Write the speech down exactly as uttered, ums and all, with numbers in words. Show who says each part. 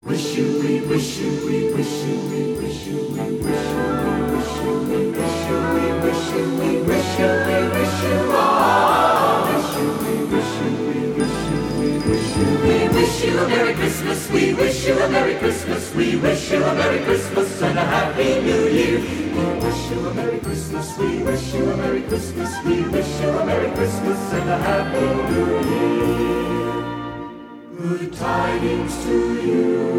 Speaker 1: Wish you, we wish you, we wish you, we wish you, we wish you, we wish you, we wish you, we wish you, we wish you, we wish you, ah, wish you, we wish you, we wish you, we wish you, we wish you a Merry Christmas, we wish you a Merry Christmas, we wish you a Merry Christmas and a Happy New Year. We wish you a Merry Christmas, we wish you a Merry Christmas, we wish you a Merry Christmas and a Happy New Year. Good tidings to you.